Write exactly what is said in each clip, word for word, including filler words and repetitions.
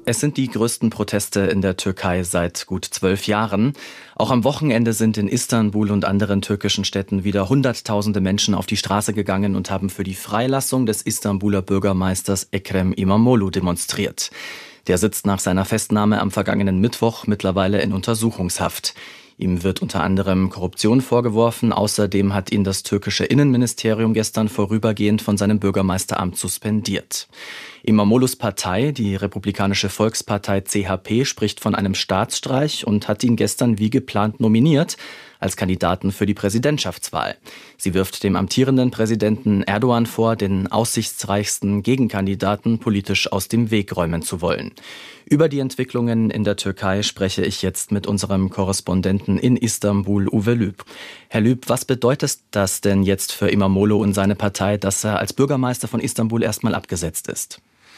Es sind die größten Proteste in der Türkei seit gut zwölf Jahren. Auch am Wochenende sind in Istanbul und anderen türkischen Städten wieder Hunderttausende Menschen auf die Straße gegangen und haben für die Freilassung des Istanbuler Bürgermeisters Ekrem İmamoğlu demonstriert. Der sitzt nach seiner Festnahme am vergangenen Mittwoch mittlerweile in Untersuchungshaft. Ihm wird unter anderem Korruption vorgeworfen. Außerdem hat ihn das türkische Innenministerium gestern vorübergehend von seinem Bürgermeisteramt suspendiert. İmamoğlu's Partei, die Republikanische Volkspartei C H P, spricht von einem Staatsstreich und hat ihn gestern wie geplant nominiert als Kandidaten für die Präsidentschaftswahl. Sie wirft dem amtierenden Präsidenten Erdogan vor, den aussichtsreichsten Gegenkandidaten politisch aus dem Weg räumen zu wollen. Über die Entwicklungen in der Türkei spreche ich jetzt mit unserem Korrespondenten in Istanbul, Uwe Lüb. Herr Lüb, was bedeutet das denn jetzt für İmamoğlu und seine Partei, dass er als Bürgermeister von Istanbul erstmal abgesetzt ist?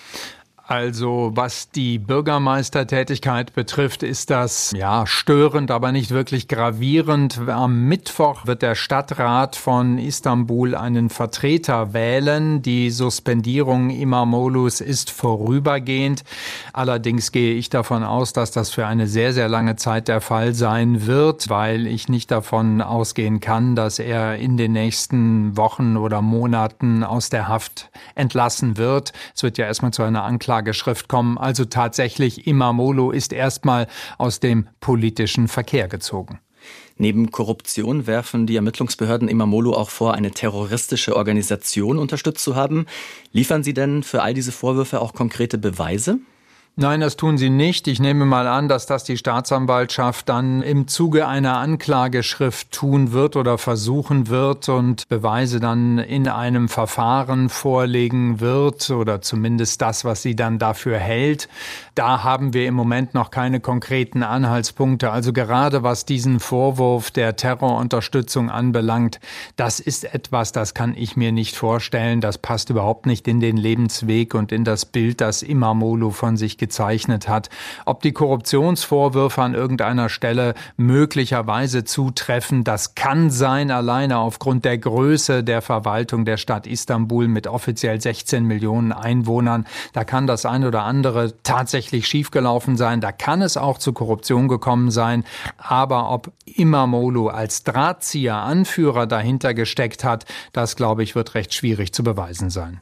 Also was die Bürgermeistertätigkeit betrifft, ist das ja störend, aber nicht wirklich gravierend. Am Mittwoch wird der Stadtrat von Istanbul einen Vertreter wählen. Die Suspendierung İmamoğlu's ist vorübergehend. Allerdings gehe ich davon aus, dass das für eine sehr, sehr lange Zeit der Fall sein wird, weil ich nicht davon ausgehen kann, dass er in den nächsten Wochen oder Monaten aus der Haft entlassen wird. Es wird ja erstmal zu einer Anklage Anklageschrift kommen. Also tatsächlich, İmamoğlu ist erstmal aus dem politischen Verkehr gezogen. Neben Korruption werfen die Ermittlungsbehörden İmamoğlu auch vor, eine terroristische Organisation unterstützt zu haben. Liefern Sie denn für all diese Vorwürfe auch konkrete Beweise? Nein, das tun sie nicht. Ich nehme mal an, dass das die Staatsanwaltschaft dann im Zuge einer Anklageschrift tun wird oder versuchen wird und Beweise dann in einem Verfahren vorlegen wird oder zumindest das, was sie dann dafür hält. Da haben wir im Moment noch keine konkreten Anhaltspunkte. Also gerade was diesen Vorwurf der Terrorunterstützung anbelangt, das ist etwas, das kann ich mir nicht vorstellen. Das passt überhaupt nicht in den Lebensweg und in das Bild, das İmamoğlu von sich gezeichnet hat. Ob die Korruptionsvorwürfe an irgendeiner Stelle möglicherweise zutreffen, das kann sein, alleine aufgrund der Größe der Verwaltung der Stadt Istanbul mit offiziell sechzehn Millionen Einwohnern. Da kann das ein oder andere tatsächlich schiefgelaufen sein. Da kann es auch zu Korruption gekommen sein. Aber ob İmamoğlu als Drahtzieher, Anführer dahinter gesteckt hat, das, glaube ich, wird recht schwierig zu beweisen sein.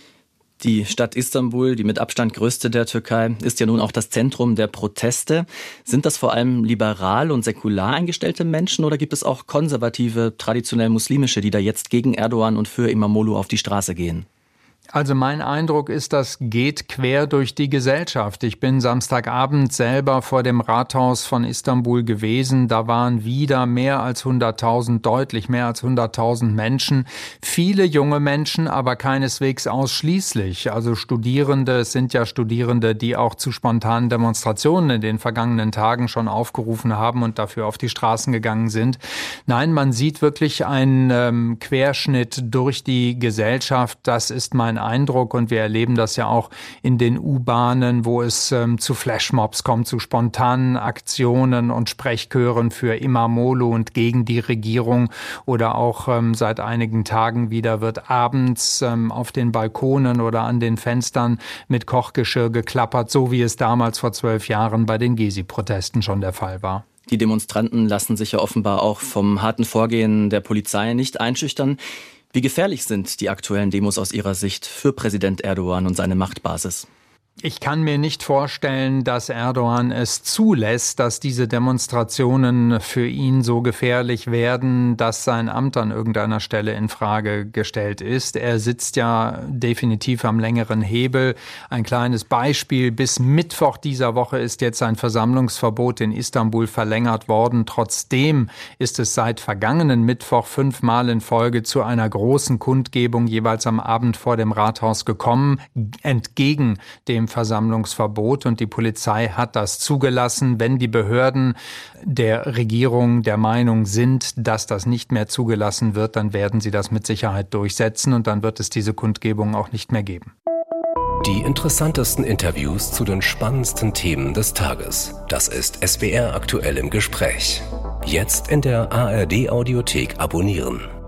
Die Stadt Istanbul, die mit Abstand größte der Türkei, ist ja nun auch das Zentrum der Proteste. Sind das vor allem liberal und säkular eingestellte Menschen oder gibt es auch konservative, traditionell muslimische, die da jetzt gegen Erdogan und für İmamoğlu auf die Straße gehen? Also mein Eindruck ist, das geht quer durch die Gesellschaft. Ich bin Samstagabend selber vor dem Rathaus von Istanbul gewesen. Da waren wieder mehr als hunderttausend, deutlich mehr als hunderttausend Menschen. Viele junge Menschen, aber keineswegs ausschließlich. Also Studierende, es sind ja Studierende, die auch zu spontanen Demonstrationen in den vergangenen Tagen schon aufgerufen haben und dafür auf die Straßen gegangen sind. Nein, man sieht wirklich einen ähm, Querschnitt durch die Gesellschaft. Das ist mein Eindruck und wir erleben das ja auch in den U-Bahnen, wo es ähm, zu Flashmobs kommt, zu spontanen Aktionen und Sprechchören für İmamoğlu und gegen die Regierung oder auch ähm, seit einigen Tagen wieder wird abends ähm, auf den Balkonen oder an den Fenstern mit Kochgeschirr geklappert, so wie es damals vor zwölf Jahren bei den Gezi-Protesten schon der Fall war. Die Demonstranten lassen sich ja offenbar auch vom harten Vorgehen der Polizei nicht einschüchtern. Wie gefährlich sind die aktuellen Demos aus Ihrer Sicht für Präsident Erdogan und seine Machtbasis? Ich kann mir nicht vorstellen, dass Erdogan es zulässt, dass diese Demonstrationen für ihn so gefährlich werden, dass sein Amt an irgendeiner Stelle in Frage gestellt ist. Er sitzt ja definitiv am längeren Hebel. Ein kleines Beispiel: Bis Mittwoch dieser Woche ist jetzt ein Versammlungsverbot in Istanbul verlängert worden. Trotzdem ist es seit vergangenen Mittwoch fünfmal in Folge zu einer großen Kundgebung jeweils am Abend vor dem Rathaus gekommen, entgegen dem Versammlungsverbot, und die Polizei hat das zugelassen. Wenn die Behörden der Regierung der Meinung sind, dass das nicht mehr zugelassen wird, dann werden sie das mit Sicherheit durchsetzen und dann wird es diese Kundgebung auch nicht mehr geben. Die interessantesten Interviews zu den spannendsten Themen des Tages. Das ist S W R aktuell im Gespräch. Jetzt in der A R D Audiothek abonnieren.